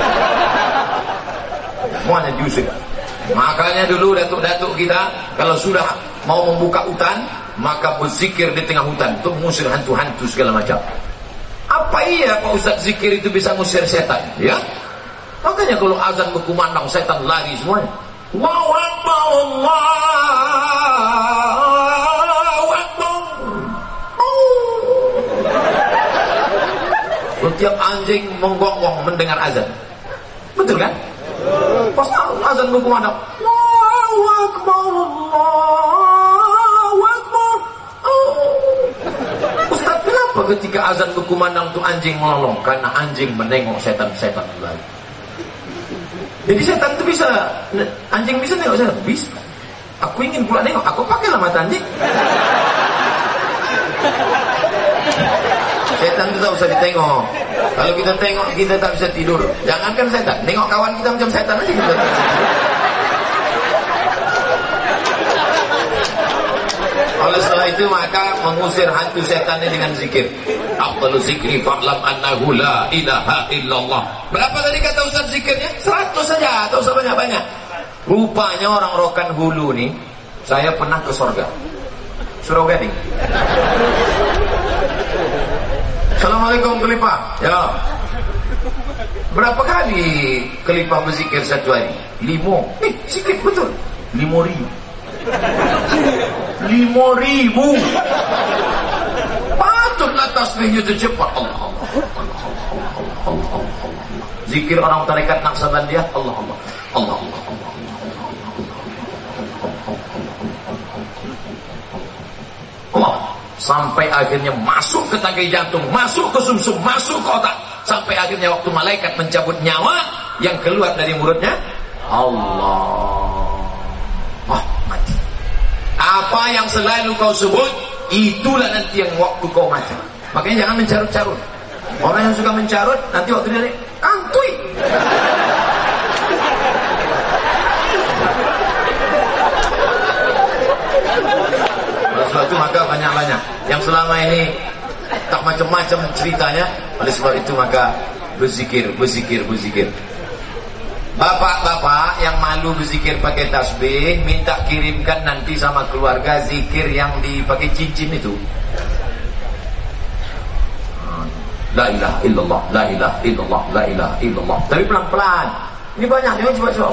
B: Semuanya diusir. Makanya dulu datuk-datuk kita kalau sudah mau membuka hutan, maka berzikir di tengah hutan untuk mengusir hantu-hantu segala macam. Apa iya Pak Ustaz zikir itu bisa mengusir setan? Ya. Makanya kalau azan berkumandang setan lari semuanya. Allahu Akbar, Allahu Akbar. Setiap anjing menggonggong mendengar azan. Betul kan? Pas azan berkumandang, Allahu Akbar, Allahu Akbar. Ustaz, kenapa ketika azan berkumandang itu anjing melolong? Karena anjing menengok setan-setan lagi. Jadi setan itu bisa, anjing bisa nengok setan? Bisa. Aku ingin pula nengok, aku pakailah mata anjing. Setan itu tak usah ditengok. Kalau kita tengok, kita tak bisa tidur. Jangankan setan, nengok kawan kita macam setan aja kita. Oleh sebab itu maka mengusir hantu setannya dengan zikir. Afdalu zikri fa'lam annahu la ilaha illallah. Berapa tadi kata Ustaz zikirnya? 100 saja, tak usah banyak-banyak. Rupanya orang Rokan Hulu nih, saya pernah ke surga. Surau Gading. Assalamualaikum Kelipah. Ya. Berapa kali Kelipah berzikir satu hari? 5. Sikit betul. 5.000. 5.000. Patutlah tasbihnya itu cepat. Allah Allah Allah Allah Allah Allah. Zikir orang tarekat Naqsabandiyah, Allah Allah Allah Allah Allah. Allah sampai akhirnya masuk ke tangkai jantung, masuk ke sumsum, masuk ke otak, sampai akhirnya waktu malaikat mencabut nyawa, yang keluar dari mulutnya Allah. Mati. Apa yang selalu kau sebut, itulah nanti yang waktu kau mati. Makanya jangan mencarut-carut. Orang yang suka mencarut, nanti waktu dia kantui. Oleh sebab itu maka banyak-banyak yang selama ini tak macam-macam ceritanya. Oleh sebab itu maka berzikir. Bapak-bapak yang malu berzikir pakai tasbih, minta kirimkan nanti sama keluarga zikir yang dipakai cincin itu. La ilaha illallah, la ilaha illallah, la ilaha illallah. Tapi pelan-pelan. Ini banyak, jangan coba-coba.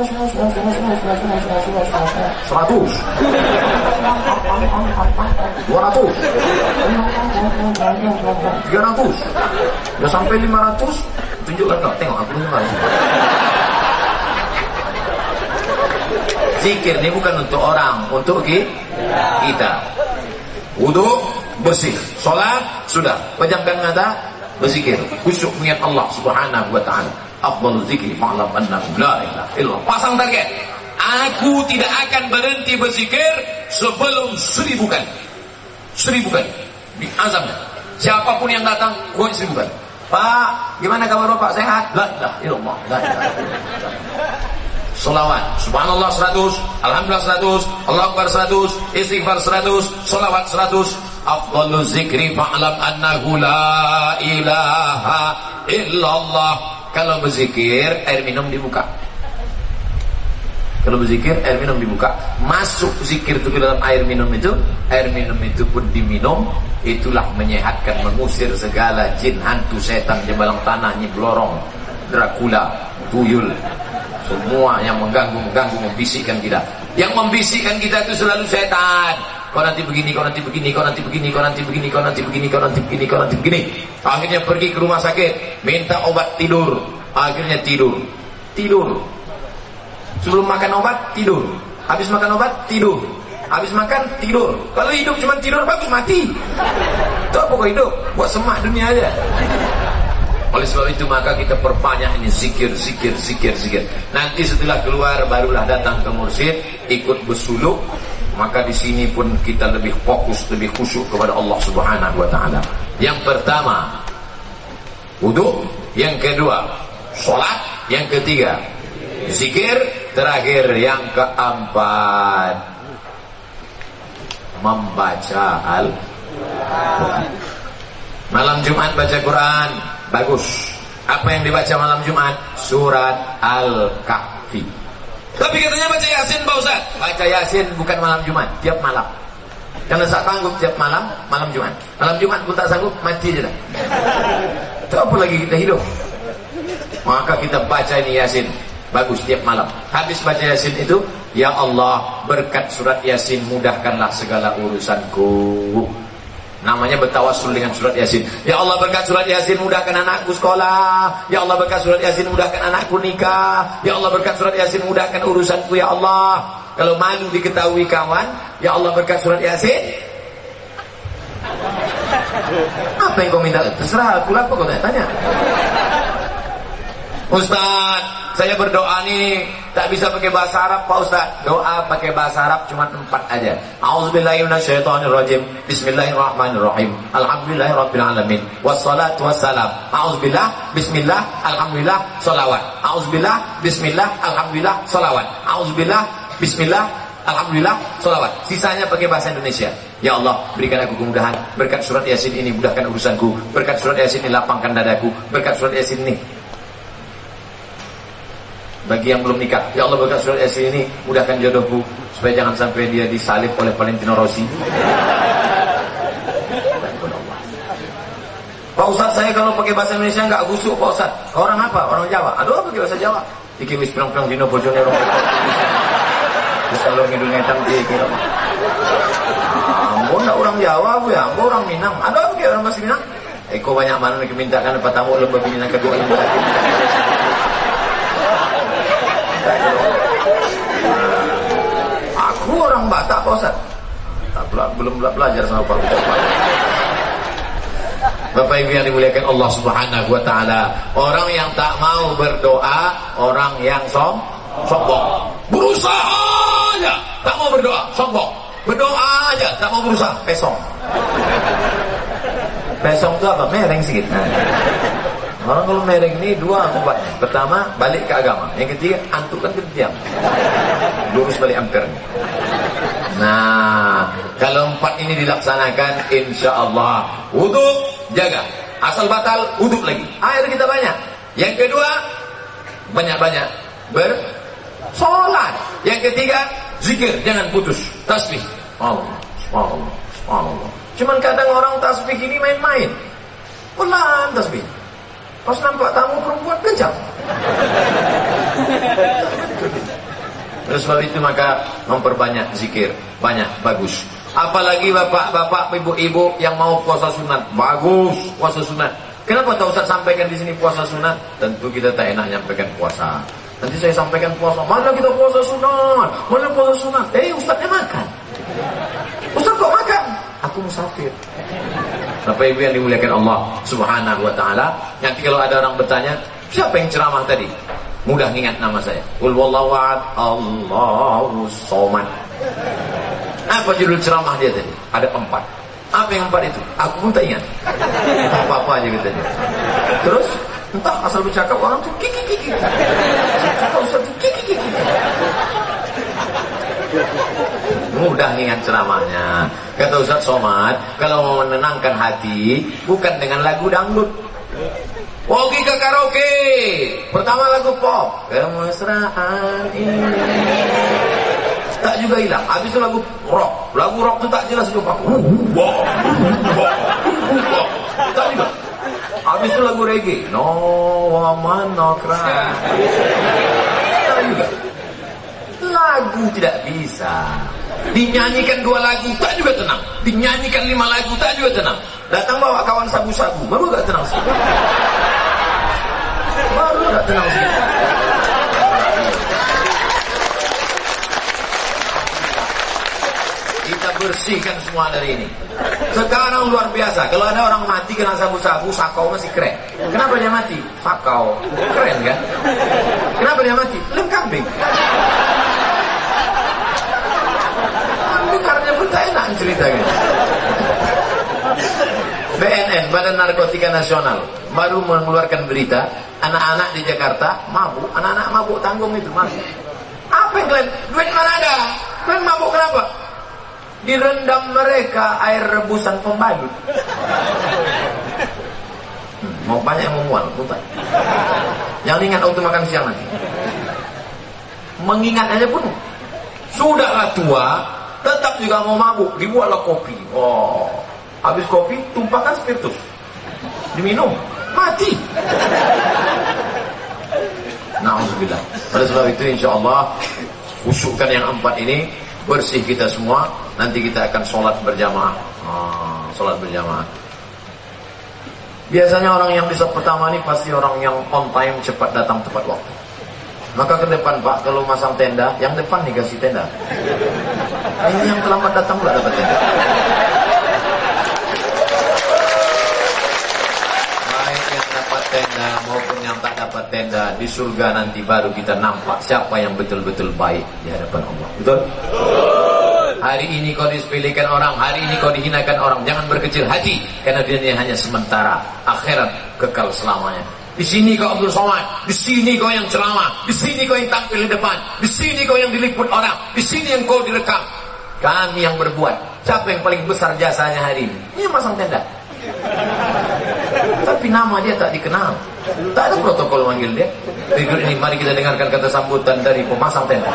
B: 100. 200. 300. Udah sampai 500. Tunjukkan kau, tengok aku dengar. Zikir ini bukan untuk orang, untuk kita. Wudu bersih, sholat sudah, pejamkan mata, berzikir, khusyuk niat Allah Subhanahu wa taala. Afdal zikri fa'lam annahu la ilaha illallah. Pasang target. Aku tidak akan berhenti berzikir sebelum 1000 kali. 1000 kali. Di azamnya. Siapapun yang datang, gua 1000 kali. Pak, gimana kabar Bapak? Sehat? La ilaha illallah. La ilaha illallah. Salawat, subhanallah 100, alhamdulillah 100, Allahu akbar 100, istighfar 100, salawat 100. Afdalu zikri fa'lam annahu la ilaha illallah. Kalau berzikir, air minum dibuka. Kalau berzikir, air minum dibuka. Masuk zikir itu ke dalam air minum itu pun diminum. Itulah menyehatkan, mengusir segala jin, hantu, setan, jembalang tanah, nyi blorong, Dracula, tuyul, semua yang mengganggu, membisikkan kita. Yang membisikkan kita itu selalu setan. Kau nanti begini, kau nanti begini, kau nanti begini, kau nanti begini, kau nanti begini, kau nanti begini, kau nanti begini. Akhirnya pergi ke rumah sakit, minta obat tidur. Akhirnya tidur. Sebelum makan obat, tidur. Habis makan obat, tidur. Habis makan, tidur. Kalau hidup cuma tidur, bagus mati. Itu apa kau hidup? Buat semak dunia aja. Oleh sebab itu maka kita perbanyak ini zikir. Nanti setelah keluar barulah datang ke mursyid, ikut bersuluk. Maka di sini pun kita lebih fokus, lebih khusyuk kepada Allah Subhanahu wa taala. Yang pertama, wudu, yang kedua, salat, yang ketiga, zikir, terakhir yang keempat, membaca Al-Quran. Malam Jumat baca Quran, bagus. Apa yang dibaca malam Jumat? Surat Al-Kahfi. Tapi katanya baca Yasin Pak Ustaz. Baca Yasin bukan malam Jumat, tiap malam. Karena tak sanggup tiap malam Jumat. Malam Jumat pun tak sanggup, mati je dah. Itu apa lagi kita hidup? Maka kita baca ini Yasin, bagus tiap malam. Habis baca Yasin itu, ya Allah, berkat surat Yasin mudahkanlah segala urusanku. Namanya bertawassul dengan surat Yasin. Ya Allah, berkat surat Yasin mudahkan anakku sekolah. Ya Allah, berkat surat Yasin mudahkan anakku nikah. Ya Allah, berkat surat Yasin mudahkan urusanku ya Allah. Kalau malu diketahui kawan, ya Allah, berkat surat Yasin. Apa yang kau minta? Terserah aku lah, apa kau tanya? Ustaz, saya berdoa nih tak bisa pakai bahasa Arab Pak Ustaz. Doa pakai bahasa Arab cuma 4 aja. A'udzubillahi minasyaitonirrajim. Bismillahirrahmanirrahim. Alhamdulillahirabbil alamin. Wassalatu wassalam. A'udzubillah, bismillah, alhamdulillah, shalawat. A'udzubillah, bismillah, alhamdulillah, shalawat. A'udzubillah, bismillah, alhamdulillah, shalawat. Sisanya pakai bahasa Indonesia. Ya Allah, berikan aku kemudahan. Berkat surat Yasin ini mudahkan urusanku. Berkat surat Yasin ini lapangkan dadaku. Berkat surat Yasin ini, bagi yang belum nikah, ya Allah, berkat surat Yasin ini mudahkan jodohku supaya jangan sampai dia disalib oleh Valentino Rossi. Pak Ustaz, saya kalau pakai bahasa Indonesia enggak gusuk Pak Ustaz. Orang apa? Orang Jawa. Aduh, pakai bahasa Jawa. Iki wis pirang-pirang dino bojone rong. Terus kalau ngidul ngetang iki. Ambo enggak orang Jawa, Bu ya. Ambo orang Minang. Aduh, pakai orang bahasa Minang. Eko banyak mana yang mintakan apa tamu lembah Minang kedua lembah. Aku orang Batak Pak Ustaz. Belum belajar sama Pak Ustaz. Bapak Ibu yang dimuliakan Allah Subhanahu wa taala, orang yang tak mau berdoa, orang yang sombong. Berusaha aja tak mau berdoa, sombong. Berdoa aja tak mau berusaha, pesong. Pesong itu apa? Mereng sedikit. Orang kalau mereng ini 2 akibatnya. Pertama, balik ke agama. Yang ketiga, antuk kan diam. Lurus balik ampere. Nah, kalau 4 ini dilaksanakan, insya Allah wudu jaga. Asal batal, wudu lagi. Air kita banyak. Yang kedua, banyak-banyak bersolat. Yang ketiga, zikir, jangan putus. Tasbih. Allah, Allah, Allah. Cuman kadang orang tasbih ini main-main. Pelan tasbih. Pas nampak tamu perempuan kejam. Oleh sebab itu maka memperbanyak zikir, banyak, bagus. Apalagi bapak-bapak, ibu-ibu yang mau puasa sunat, bagus puasa sunat. Kenapa tak Ustaz sampaikan di sini puasa sunat? Tentu kita tak enak nyampaikan puasa. Nanti saya sampaikan puasa. Mana kita puasa sunat? Mana puasa sunat? Ustaznya makan. Ustaz kok makan? Aku musafir. Bapak Ibu yang dimuliakan Allah Subhanahu wa taala, nanti kalau ada orang bertanya, siapa yang ceramah tadi? Mudah ingat nama saya. Qul wallahu ahad, Allahu somad. Apa judul ceramah dia tadi? Ada 4. Apa yang 4 itu? Aku pun tak ingat. Apa-apa aja gitu. Terus entah asal bercakap orang tuh kiki. Kata Ustaz tuh kiki. Mudah ingat ceramahnya. Kata Ustaz Somad, kalau mau menenangkan hati bukan dengan lagu dangdut. Pergi ke karaoke. Pertama lagu pop, kemesraan ini. Tak juga hilang. Habis itu lagu rock. Lagu rock itu tak jelas juga. Tak juga. Habis itu lagu reggae. No woman no cry. Tak juga. Lagu tidak bisa. Dinyanyikan 2 lagu tak juga tenang. Dinyanyikan 5 lagu tak juga tenang. Datang bawa kawan sabu-sabu, baru gak tenang sih. Baru gak tenang sih. Kita bersihkan semua dari ini. Sekarang luar biasa. Kalau ada orang mati kena sabu-sabu, sakau masih keren. Kenapa dia mati? Sakau. Keren kan? Kenapa dia mati? Lem kambing. Karena pun tak enak ceritanya. BNN, Badan Narkotika Nasional, baru mengeluarkan berita anak-anak di Jakarta mabuk. Anak-anak mabuk tanggung itu masuk. Apa yang kalian? Duit mana ada? Kalian mabuk kenapa? Direndam mereka air rebusan pembalut. Mau banyak yang memual, bukan? Yang ingat waktu makan siang nanti. Mengingat aja pun sudahlah tua, tetap juga mau mabuk. Dibuatlah kopi. Oh, habis kopi tumpahkan spiritus, diminum, mati. Na'udzubillah. Pada sebab itu insya Allah usukkan yang 4 ini, bersih kita semua. Nanti kita akan sholat berjamaah. Sholat berjamaah. Biasanya orang yang bisa pertama ini pasti orang yang on time, cepat datang tepat waktu. Maka ke depan Pak, kalau masang tenda, yang depan nih kasih tenda. Ini yang terlambat datang pula dapat tenda. Baik yang dapat tenda maupun yang tak dapat tenda, di surga nanti baru kita nampak siapa yang betul-betul baik di hadapan Allah. Betul? Hari ini kau disepelekan orang, hari ini kau dihinakan orang. Jangan berkecil hati, karena dunia hanya sementara, akhirat kekal selamanya. Di sini kau Abdul Somad, di sini kau yang ceramah, di sini kau yang tampil di depan, di sini kau yang diliput orang, di sini yang kau direkam. Kami yang berbuat. Siapa yang paling besar jasanya hari ini? Ini masang tenda. Tapi nama dia tak dikenal. Tak ada protokol manggil dia. Berikut ini mari kita dengarkan kata sambutan dari pemasang tenda.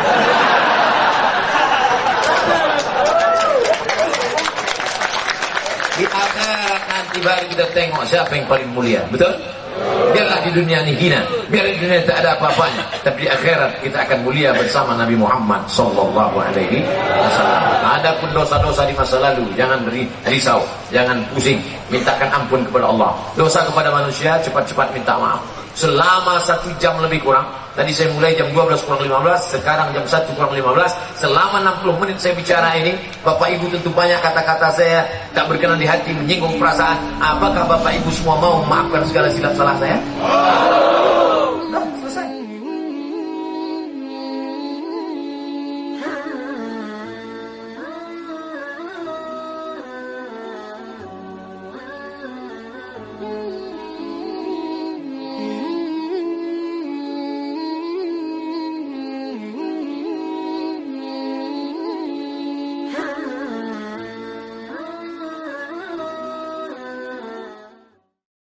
B: Di akhirat nanti baru kita tengok siapa yang paling mulia. Betul? Biarlah di dunia ini hina, biar di dunia tak ada apa-apanya, tapi di akhirat kita akan mulia bersama Nabi Muhammad sallallahu alaihi wasallam. Adapun dosa-dosa di masa lalu jangan risau, jangan pusing, mintakan ampun kepada Allah. Dosa kepada manusia cepat-cepat minta maaf. Selama 1 jam lebih kurang, tadi saya mulai jam 12 kurang 15, sekarang jam 1 kurang 15, selama 60 menit saya bicara ini, Bapak Ibu tentu banyak kata-kata saya tak berkenan di hati, menyinggung perasaan. Apakah Bapak Ibu semua mau memaafkan segala silap salah saya?